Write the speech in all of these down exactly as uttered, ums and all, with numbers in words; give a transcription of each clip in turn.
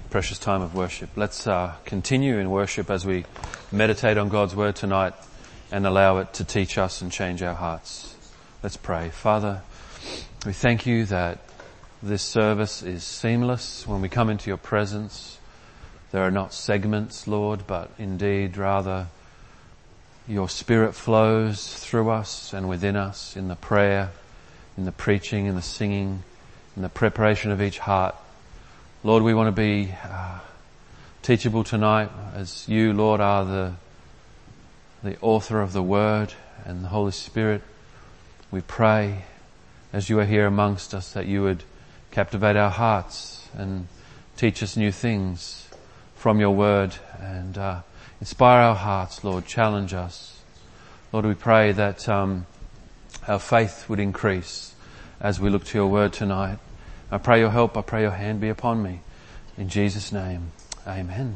precious time of worship. Let's uh, continue in worship as we meditate on God's word tonight and allow it to teach us and change our hearts. Let's pray. Father, we thank you that this service is seamless when we come into your presence. There are not segments, Lord, but indeed rather your Spirit flows through us and within us in the prayer, in the preaching, in the singing, in the preparation of each heart. Lord, we want to be uh, teachable tonight as you, Lord, are the the author of the Word and the Holy Spirit. We pray as you are here amongst us that you would captivate our hearts and teach us new things from your Word and uh, inspire our hearts, Lord, challenge us. Lord, we pray that um, our faith would increase as we look to your word tonight. I pray your help. I pray your hand be upon me. In Jesus' name, amen.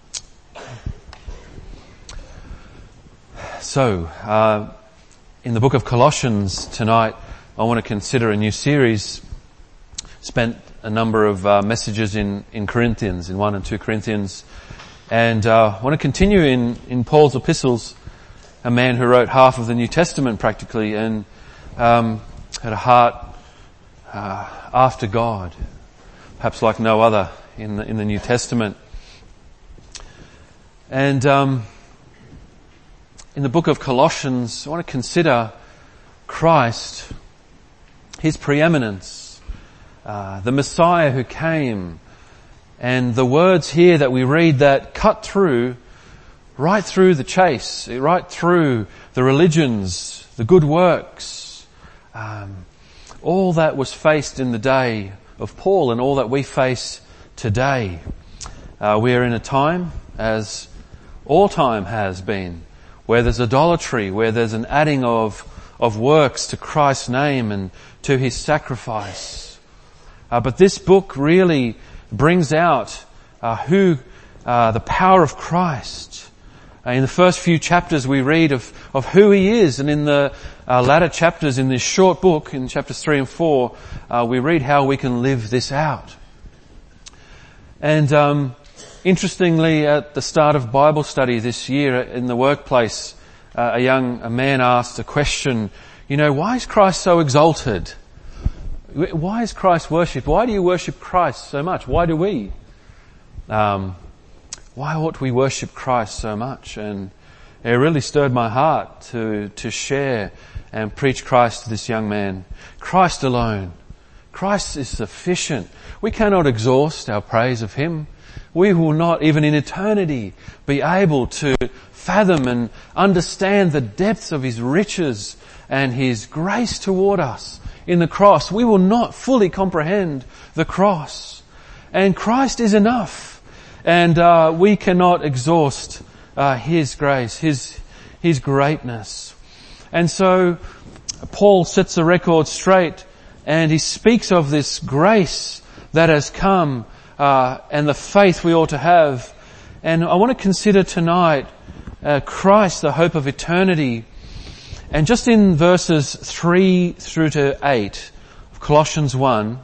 So, uh, in the book of Colossians tonight, I want to consider a new series. Spent a number of uh, messages in, in Corinthians, in one and two Corinthians. And uh, I want to continue in, in Paul's epistles, a man who wrote half of the New Testament practically and um, had a heart Uh, after God, perhaps like no other in the, in the New Testament. And um, in the book of Colossians, I want to consider Christ, his preeminence, uh, the Messiah who came, and the words here that we read that cut through, right through the chase, right through the religions, the good works, um, all that was faced in the day of Paul and all that we face today. Uh, we are in a time, as all time has been, where there's idolatry, where there's an adding of, of works to Christ's name and to his sacrifice. Uh, but this book really brings out uh, who, uh, the power of Christ. Uh, in the first few chapters we read of, of who he is, and in the uh, latter chapters in this short book, in chapters three and four, uh, we read how we can live this out. And um, interestingly, at the start of Bible study this year in the workplace, uh, a young a man asked a question, you know, why is Christ so exalted? Why is Christ worshipped? Why do you worship Christ so much? Why do we? Um, Why ought we worship Christ so much? And it really stirred my heart to, to share and preach Christ to this young man. Christ alone. Christ is sufficient. We cannot exhaust our praise of him. We will not, even in eternity, be able to fathom and understand the depths of his riches and his grace toward us in the cross. We will not fully comprehend the cross. And Christ is enough. And uh, we cannot exhaust uh, his grace, his his greatness. And so Paul sets the record straight, and he speaks of this grace that has come uh, and the faith we ought to have. And I want to consider tonight uh, Christ, the hope of eternity. And just in verses three through to eight of Colossians one,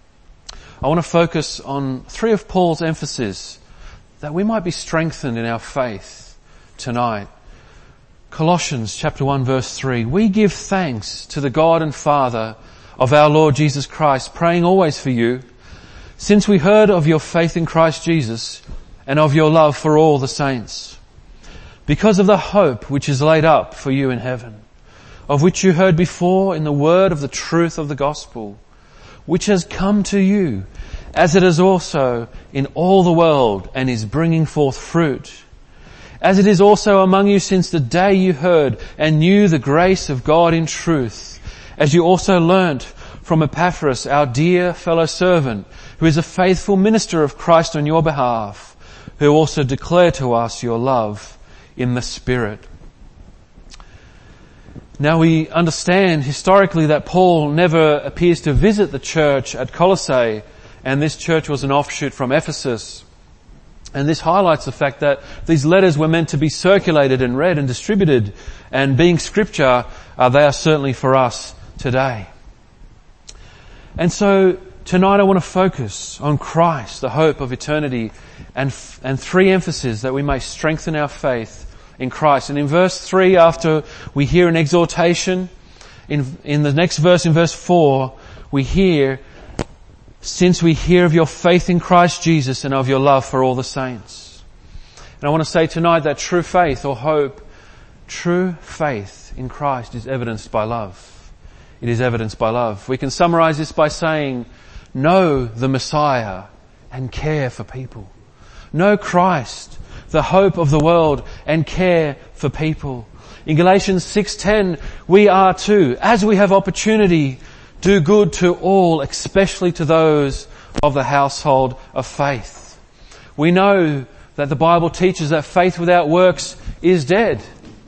I want to focus on three of Paul's emphases, that we might be strengthened in our faith tonight. Colossians chapter one verse three. We give thanks to the God and Father of our Lord Jesus Christ, praying always for you, since we heard of your faith in Christ Jesus and of your love for all the saints, because of the hope which is laid up for you in heaven, of which you heard before in the word of the truth of the gospel, which has come to you, as it is also in all the world and is bringing forth fruit, as it is also among you since the day you heard and knew the grace of God in truth, as you also learnt from Epaphras, our dear fellow servant, who is a faithful minister of Christ on your behalf, who also declared to us your love in the Spirit. Now we understand historically that Paul never appears to visit the church at Colossae, and this church was an offshoot from Ephesus. And this highlights the fact that these letters were meant to be circulated and read and distributed, and being scripture, uh, they are certainly for us today. And so tonight I want to focus on Christ, the hope of eternity, and, and three emphases that we may strengthen our faith in Christ. And in verse three, after we hear an exhortation, in, in the next verse, in verse four, we hear, since we hear of your faith in Christ Jesus and of your love for all the saints. And I want to say tonight that true faith or hope, true faith in Christ is evidenced by love. It is evidenced by love. We can summarize this by saying, know the Messiah and care for people. Know Christ, the hope of the world, and care for people. In Galatians six ten, we are to, as we have opportunity, do good to all, especially to those of the household of faith. We know that the Bible teaches that faith without works is dead.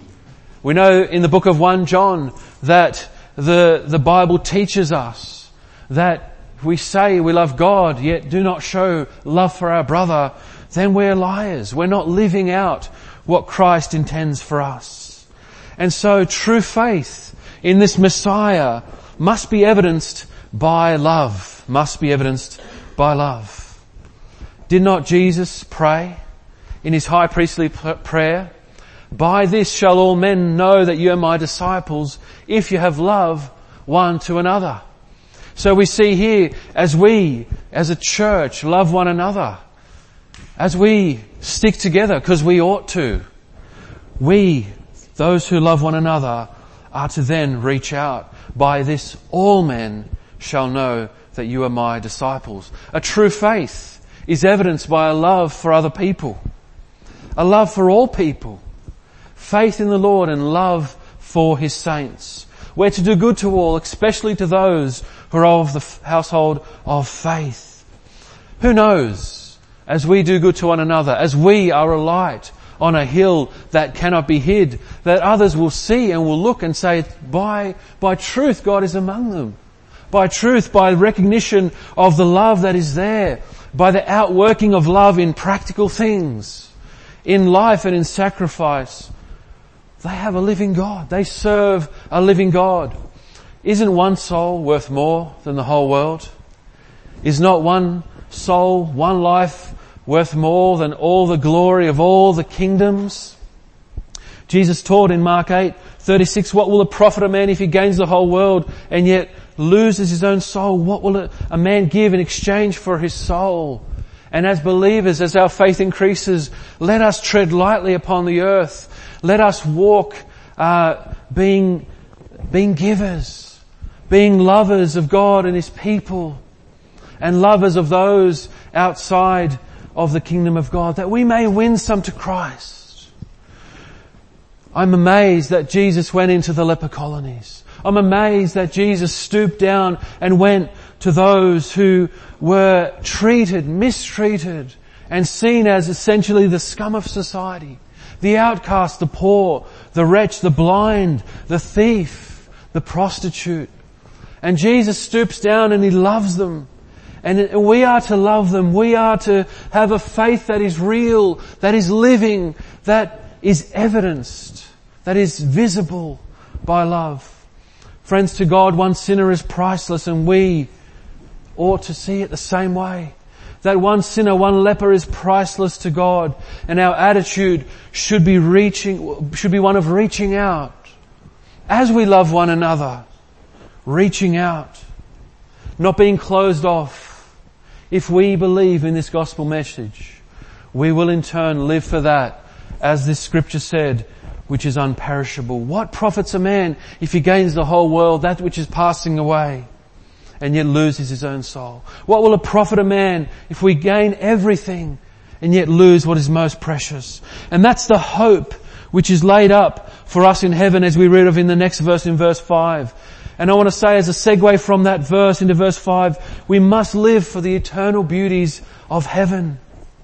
We know in the book of First John that the, the Bible teaches us that if we say we love God yet do not show love for our brother, then we're liars. We're not living out what Christ intends for us. And so true faith in this Messiah must be evidenced by love. Must be evidenced by love. Did not Jesus pray in his high priestly prayer, by this shall all men know that you are my disciples, if you have love one to another. So we see here, as we, as a church, love one another, as we stick together, because we ought to, we, those who love one another, are to then reach out. By this all men shall know that you are my disciples. A true faith is evidenced by a love for other people, a love for all people, faith in the Lord and love for his saints. We're to do good to all, especially to those who are of the household of faith. Who knows, as we do good to one another, as we are a light on a hill that cannot be hid, that others will see and will look and say, by, by truth God is among them. By truth, by recognition of the love that is there, by the outworking of love in practical things, in life and in sacrifice. They have a living God. They serve a living God. Isn't one soul worth more than the whole world? Is not one soul, one life worth more than all the glory of all the kingdoms? Jesus taught in Mark eight thirty-six, what will it profit a man if he gains the whole world and yet loses his own soul? What will a man give in exchange for his soul? And as believers, as our faith increases, let us tread lightly upon the earth. Let us walk uh, being, being givers, being lovers of God and his people, and lovers of those outside of the kingdom of God, that we may win some to Christ. I'm amazed that Jesus went into the leper colonies. I'm amazed that Jesus stooped down and went to those who were treated, mistreated, and seen as essentially the scum of society. The outcast, the poor, the wretch, the blind, the thief, the prostitute. And Jesus stoops down and he loves them. And we are to love them. We are to have a faith that is real, that is living, that is evidenced, that is visible by love. Friends, to God, one sinner is priceless, and we ought to see it the same way. That one sinner, one leper is priceless to God, and our attitude should be reaching, should be one of reaching out. As we love one another, reaching out, not being closed off. If we believe in this gospel message, we will in turn live for that, as this scripture said, which is unperishable. What profits a man if he gains the whole world, that which is passing away, and yet loses his own soul? What will it profit a man if we gain everything and yet lose what is most precious? And that's the hope which is laid up for us in heaven, as we read of in the next verse, in verse five. And I want to say, as a segue from that verse into verse five, we must live for the eternal beauties of heaven.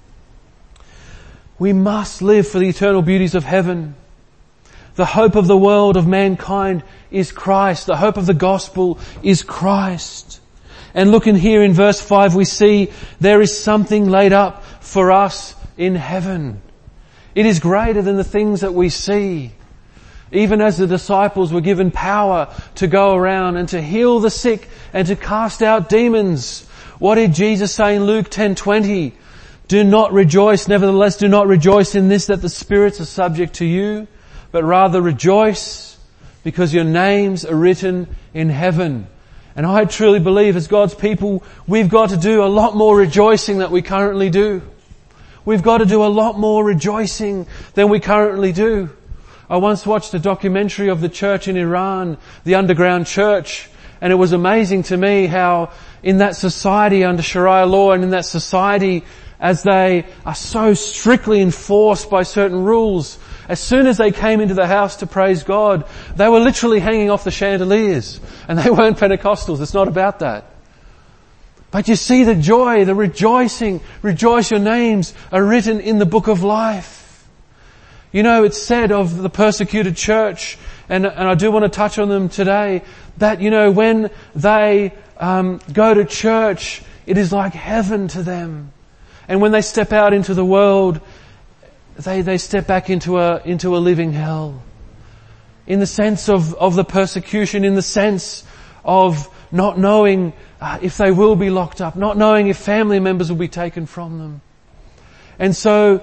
We must live for the eternal beauties of heaven. The hope of the world, of mankind, is Christ. The hope of the gospel is Christ. And looking here in verse five, we see there is something laid up for us in heaven. It is greater than the things that we see. Even as the disciples were given power to go around and to heal the sick and to cast out demons, What did Jesus say in Luke ten twenty? Do not rejoice, nevertheless do not rejoice in this, that the spirits are subject to you, but rather rejoice because your names are written in heaven. And I truly believe as God's people, we've got to do a lot more rejoicing than we currently do. We've got to do a lot more rejoicing than we currently do. I once watched a documentary of the church in Iran, the underground church, and it was amazing to me how in that society under Sharia law and in that society as they are so strictly enforced by certain rules, as soon as they came into the house to praise God, they were literally hanging off the chandeliers. And they weren't Pentecostals. It's not about that. But you see the joy, the rejoicing. Rejoice, your names are written in the book of life. You know, it's said of the persecuted church, and, and I do want to touch on them today, that, you know, when they um, go to church, it is like heaven to them. And when they step out into the world, they, they step back into a, into a living hell. In the sense of, of the persecution, in the sense of not knowing uh, if they will be locked up, not knowing if family members will be taken from them. And so,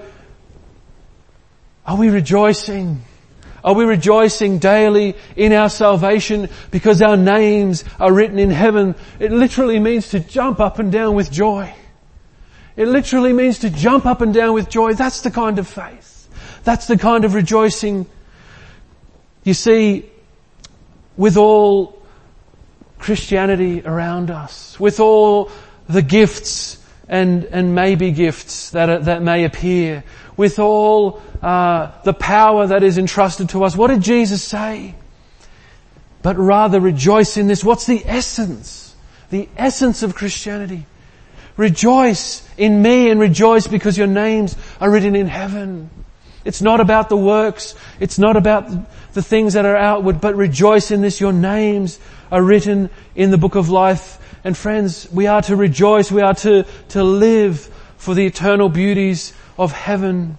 are we rejoicing? Are we rejoicing daily in our salvation because our names are written in heaven? It literally means to jump up and down with joy. It literally means to jump up and down with joy. That's the kind of faith. That's the kind of rejoicing. You see, with all Christianity around us, with all the gifts and, and maybe gifts that are, that may appear, with all uh, the power that is entrusted to us, what did Jesus say? But rather rejoice in this. What's the essence? The essence of Christianity. Rejoice in me and rejoice because your names are written in heaven. It's not about the works. It's not about the things that are outward, but rejoice in this. Your names are written in the book of life. And friends, we are to rejoice. We are to, to live for the eternal beauties of heaven.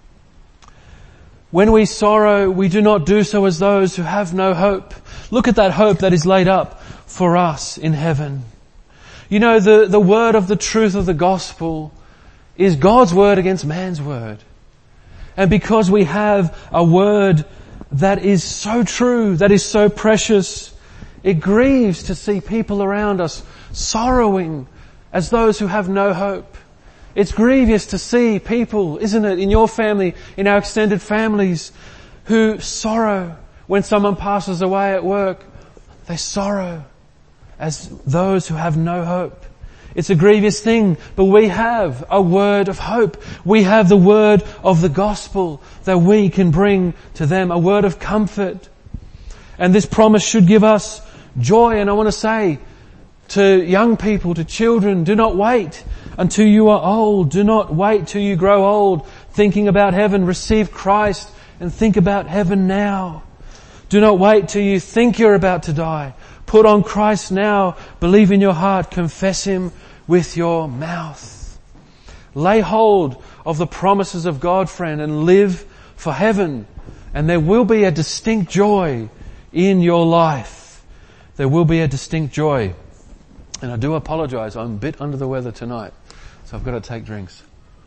When we sorrow, we do not do so as those who have no hope. Look at that hope that is laid up for us in heaven. You know, the, the word of the truth of the gospel is God's word against man's word. And because we have a word that is so true, that is so precious, it grieves to see people around us sorrowing as those who have no hope. It's grievous to see people, isn't it, in your family, in our extended families, who sorrow when someone passes away at work. They sorrow as those who have no hope. It's a grievous thing, but we have a word of hope. We have the word of the gospel that we can bring to them, a word of comfort. And this promise should give us joy. And I want to say to young people, to children, do not wait until you are old. Do not wait till you grow old thinking about heaven. Receive Christ and think about heaven now. Do not wait till you think you're about to die. Put on Christ now. Believe in your heart. Confess Him with your mouth. Lay hold of the promises of God, friend, and live for heaven. And there will be a distinct joy in your life. There will be a distinct joy. And I do apologize. I'm a bit under the weather tonight, so I've got to take drinks.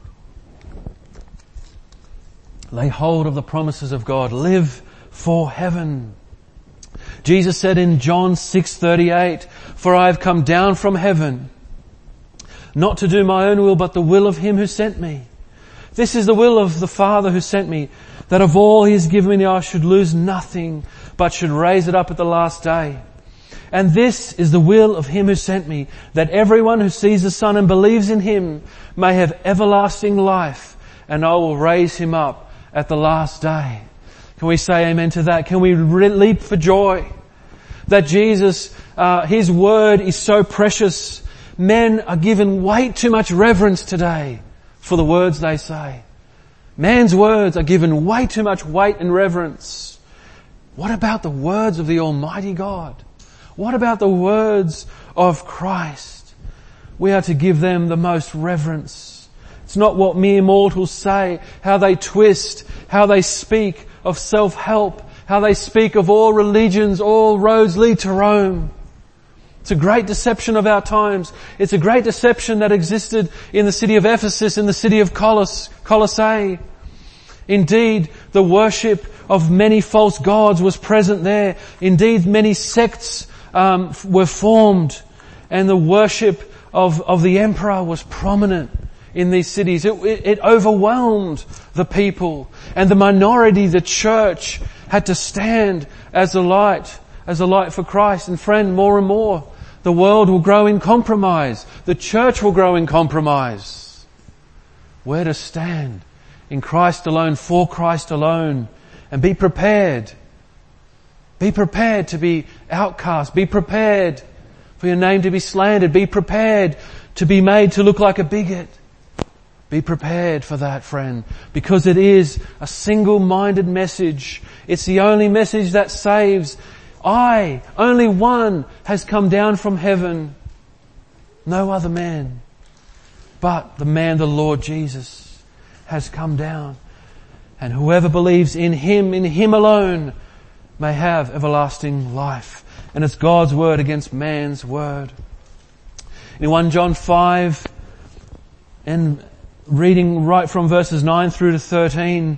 Lay hold of the promises of God. Live for heaven. Jesus said in John six thirty-eight, "For I have come down from heaven, not to do my own will, but the will of Him who sent me. This is the will of the Father who sent me, that of all He has given me I should lose nothing, but should raise it up at the last day. And this is the will of Him who sent me, that everyone who sees the Son and believes in Him may have everlasting life, and I will raise him up at the last day." Can we say amen to that? Can we re- leap for joy that Jesus, uh, His word is so precious. Men are given way too much reverence today for the words they say. Man's words are given way too much weight and reverence. What about the words of the Almighty God? What about the words of Christ? We are to give them the most reverence. It's not what mere mortals say, how they twist, how they speak of self-help, how they speak of all religions, all roads lead to Rome. It's a great deception of our times. It's a great deception that existed in the city of Ephesus, in the city of Coloss- Colossae. Indeed, the worship of many false gods was present there. Indeed, many sects um, were formed, and the worship of, of the emperor was prominent in these cities. It, it, it overwhelmed the people, and the minority, the church, had to stand as a light, as a light for Christ. And friend, more and more, the world will grow in compromise. The church will grow in compromise. Where to stand? In Christ alone, for Christ alone. And be prepared. Be prepared to be outcast. Be prepared for your name to be slandered. Be prepared to be made to look like a bigot. Be prepared for that, friend, because it is a single-minded message. It's the only message that saves. I, only one, has come down from heaven. No other man. But the man, the Lord Jesus, has come down. And whoever believes in Him, in Him alone, may have everlasting life. And it's God's word against man's word. In First John five, and reading right from verses nine through to thirteen,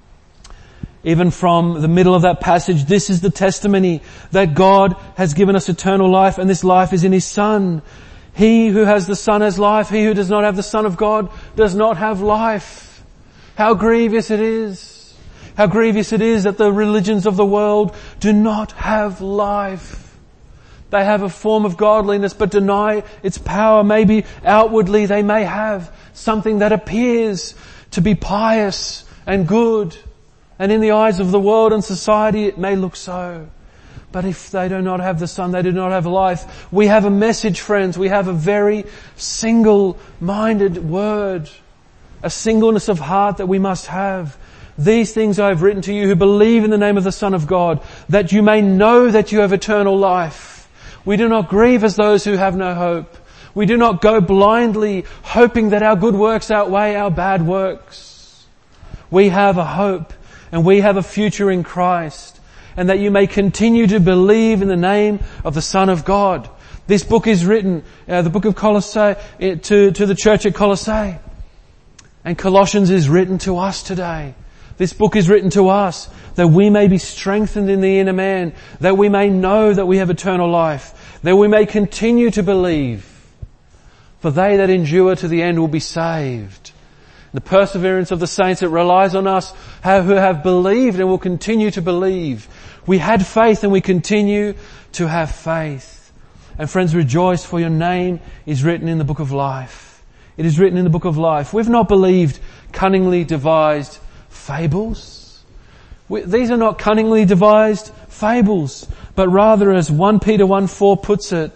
even from the middle of that passage, this is the testimony that God has given us eternal life, and this life is in His Son. He who has the Son has life. He who does not have the Son of God does not have life. How grievous it is. How grievous it is that the religions of the world do not have life. They have a form of godliness but deny its power. Maybe outwardly they may have something that appears to be pious and good. And in the eyes of the world and society, it may look so. But if they do not have the Son, they do not have life. We have a message, friends. We have a very single-minded word. A singleness of heart that we must have. These things I have written to you who believe in the name of the Son of God, that you may know that you have eternal life. We do not grieve as those who have no hope. We do not go blindly hoping that our good works outweigh our bad works. We have a hope. And we have a future in Christ, and that you may continue to believe in the name of the Son of God. This book is written, uh, the book of Colossae, to, to the church at Colossae. And Colossians is written to us today. This book is written to us that we may be strengthened in the inner man, that we may know that we have eternal life, that we may continue to believe. For they that endure to the end will be saved. The perseverance of the saints, it relies on us who have believed and will continue to believe. We had faith and we continue to have faith. And friends, rejoice, for your name is written in the book of life. It is written in the book of life. We've not believed cunningly devised fables. We, these are not cunningly devised fables, but rather, as First Peter one four puts it,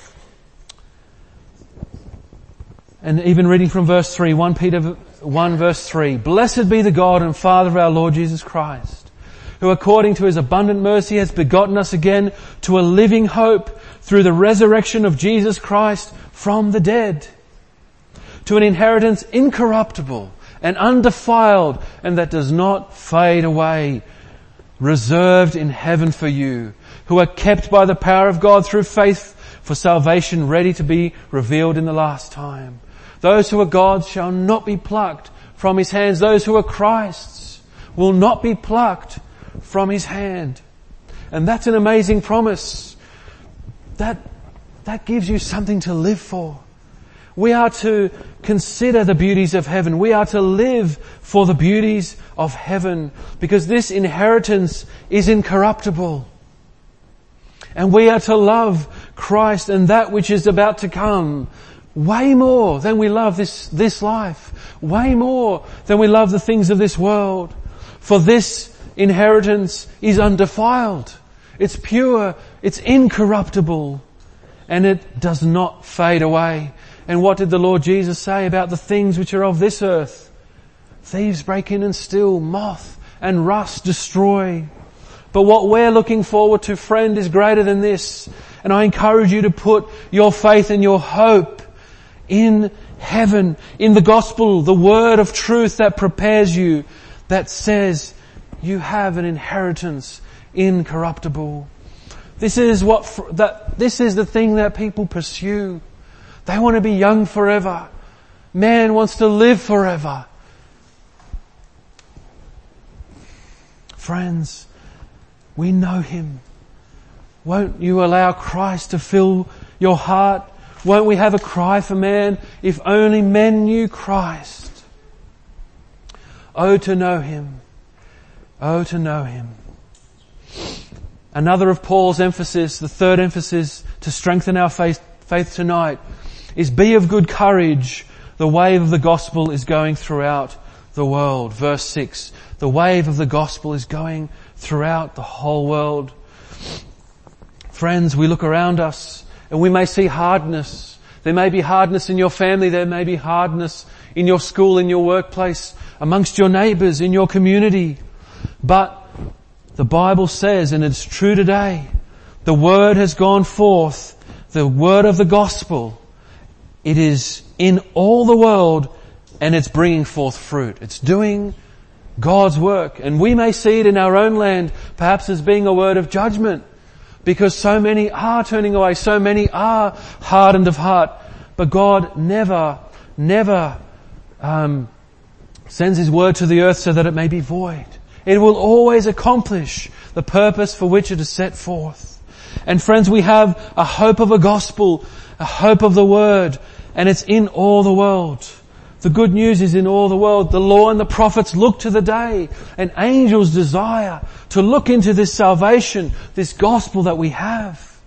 and even reading from verse three, First Peter one verse three, blessed be the God and Father of our Lord Jesus Christ, who according to His abundant mercy has begotten us again to a living hope through the resurrection of Jesus Christ from the dead, to an inheritance incorruptible and undefiled and that does not fade away, reserved in heaven for you, who are kept by the power of God through faith for salvation, ready to be revealed in the last time. Those who are God's shall not be plucked from His hands. Those who are Christ's will not be plucked from His hand. And that's an amazing promise. That, that gives you something to live for. We are to consider the beauties of heaven. We are to live for the beauties of heaven, because this inheritance is incorruptible. And we are to love Christ and that which is about to come way more than we love this, this life. Way more than we love the things of this world. For this inheritance is undefiled. It's pure. It's incorruptible. And it does not fade away. And what did the Lord Jesus say about the things which are of this earth? Thieves break in and steal, moth and rust destroy. But what we're looking forward to, friend, is greater than this. And I encourage you to put your faith and your hope in heaven, in the gospel, the word of truth that prepares you, that says you have an inheritance incorruptible. This is what, that, this is the thing that people pursue. They want to be young forever. Man wants to live forever. Friends, we know Him. Won't you allow Christ to fill your heart? Won't we have a cry for man? If only men knew Christ. Oh, to know Him. Oh, to know Him. Another of Paul's emphasis, the third emphasis to strengthen our faith, faith tonight, is be of good courage. The wave of the gospel is going throughout the world. Verse six. The wave of the gospel is going throughout the whole world. Friends, we look around us and we may see hardness. There may be hardness in your family. There may be hardness in your school, in your workplace, amongst your neighbours, in your community. But the Bible says, and it's true today, the word has gone forth, the word of the gospel. It is in all the world and it's bringing forth fruit. It's doing God's work. And we may see it in our own land perhaps as being a word of judgment, because so many are turning away, so many are hardened of heart. But God never, never um, sends His word to the earth so that it may be void. It will always accomplish the purpose for which it is set forth. And friends, we have a hope of a gospel, a hope of the word, and it's in all the world. The good news is in all the world. The law and the prophets look to the day, and angels desire to look into this salvation, this gospel that we have.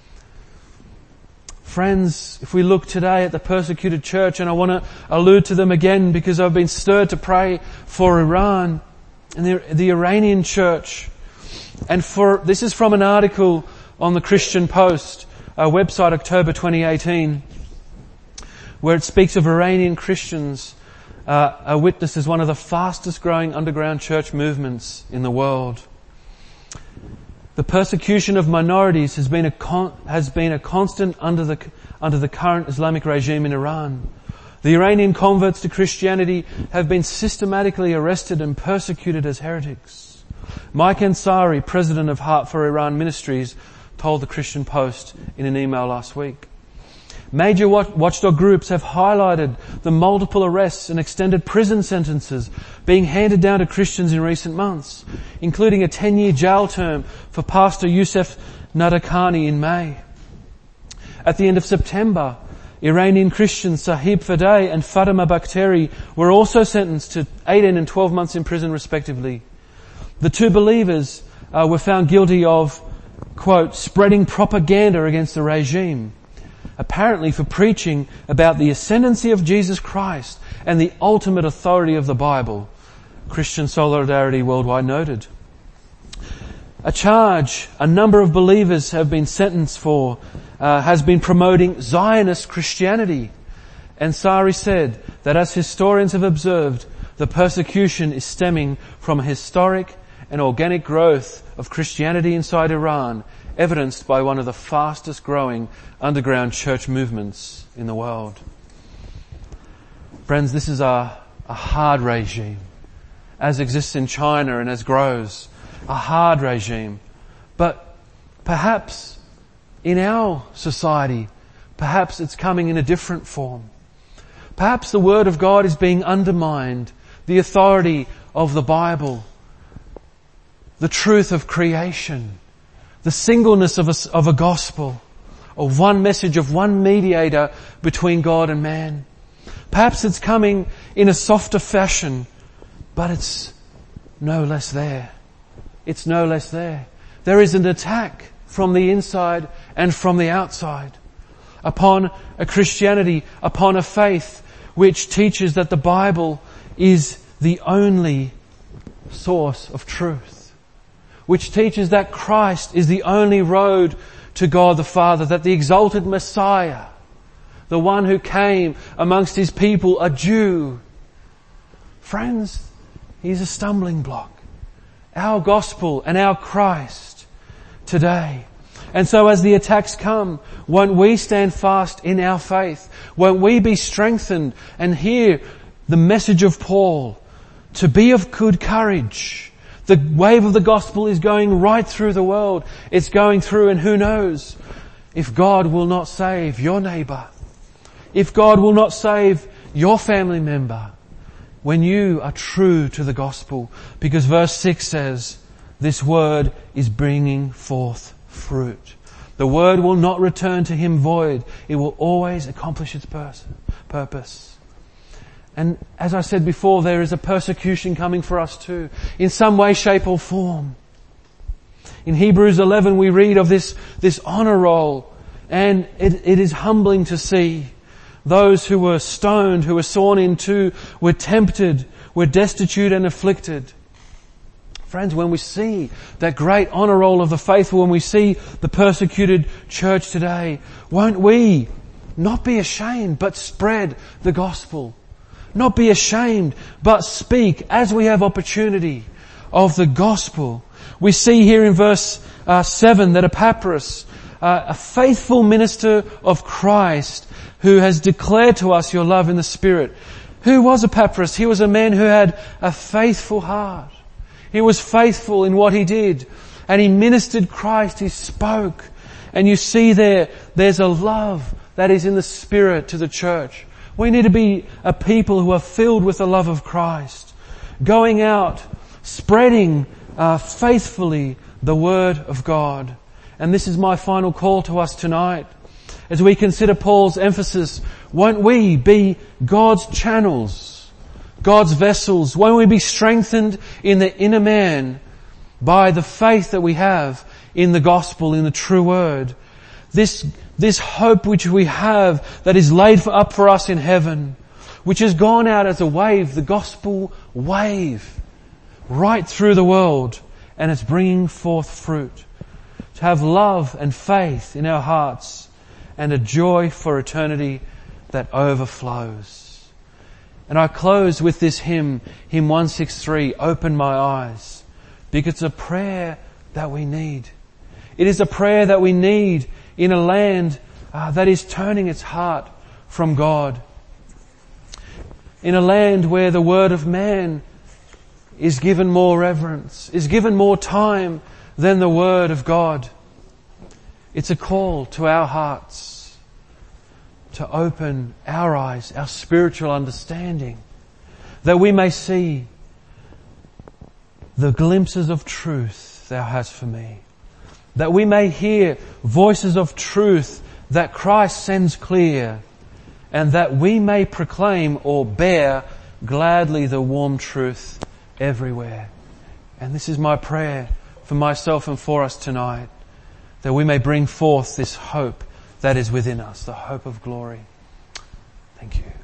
Friends, if we look today at the persecuted church, and I want to allude to them again because I've been stirred to pray for Iran and the, the Iranian church. And for, this is from an article on the Christian Post, our website, October twenty eighteen, where it speaks of Iranian Christians uh, are witnessed as one of the fastest growing underground church movements in the world. The persecution of minorities has been a con- has been a constant under the under the current Islamic regime in Iran. The Iranian converts to Christianity have been systematically arrested and persecuted as heretics. Mike Ansari, president of Heart for Iran Ministries, told the Christian Post in an email last week. Major watchdog groups have highlighted the multiple arrests and extended prison sentences being handed down to Christians in recent months, including a ten-year jail term for Pastor Youssef Nadakani in May. At the end of September, Iranian Christians Sahib Fadeh and Fatima Bakhteri were also sentenced to eighteen and twelve months in prison respectively. The two believers uh, were found guilty of, quote, spreading propaganda against the regime, apparently for preaching about the ascendancy of Jesus Christ and the ultimate authority of the Bible, Christian Solidarity Worldwide noted. A charge a number of believers have been sentenced for uh, has been promoting Zionist Christianity. Ansari said that as historians have observed, the persecution is stemming from a historic and organic growth of Christianity inside Iran, evidenced by one of the fastest growing underground church movements in the world. Friends, this is a, a hard regime, as exists in China and as grows. A hard regime. But perhaps in our society, perhaps it's coming in a different form. Perhaps the Word of God is being undermined, the authority of the Bible, the truth of creation, the singleness of a, of a gospel, of one message, of one mediator between God and man. Perhaps it's coming in a softer fashion, but it's no less there. It's no less there. There is an attack from the inside and from the outside upon a Christianity, upon a faith which teaches that the Bible is the only source of truth, which teaches that Christ is the only road to God the Father, that the exalted Messiah, the one who came amongst His people, a Jew. Friends, He's a stumbling block. Our gospel and our Christ today. And so as the attacks come, won't we stand fast in our faith? Won't we be strengthened and hear the message of Paul to be of good courage? The wave of the gospel is going right through the world. It's going through, and who knows if God will not save your neighbour, if God will not save your family member when you are true to the gospel. Because verse six says, this word is bringing forth fruit. The word will not return to him void. It will always accomplish its purpose. And as I said before, there is a persecution coming for us too, in some way, shape or form. In Hebrews eleven we read of this, this honor roll, and it, it is humbling to see those who were stoned, who were sawn in two, were tempted, were destitute and afflicted. Friends, when we see that great honor roll of the faithful, when we see the persecuted church today, won't we not be ashamed but spread the gospel? Not be ashamed but speak as we have opportunity of the gospel. We see here in verse uh, seven that Epaphras, uh, a faithful minister of Christ who has declared to us your love in the Spirit. Who was Epaphras? He was a man who had a faithful heart. He was faithful in what he did, and he ministered Christ. He spoke. And you see there, there's a love that is in the Spirit to the church. We need to be a people who are filled with the love of Christ, going out, spreading uh, faithfully the Word of God. And this is my final call to us tonight. As we consider Paul's emphasis, won't we be God's channels, God's vessels? Won't we be strengthened in the inner man by the faith that we have in the gospel, in the true word? This, this hope which we have that is laid for, up for us in heaven, which has gone out as a wave, the gospel wave, right through the world, and it's bringing forth fruit. To have love and faith in our hearts and a joy for eternity that overflows. And I close with this hymn, hymn one sixty-three, Open My Eyes, because it's a prayer that we need. It is a prayer that we need in a land uh, that is turning its heart from God. In a land where the word of man is given more reverence, is given more time than the word of God. It's a call to our hearts to open our eyes, our spiritual understanding, that we may see the glimpses of truth Thou hast for me, that we may hear voices of truth that Christ sends clear, and that we may proclaim or bear gladly the warm truth everywhere. And this is my prayer for myself and for us tonight, that we may bring forth this hope that is within us, the hope of glory. Thank you.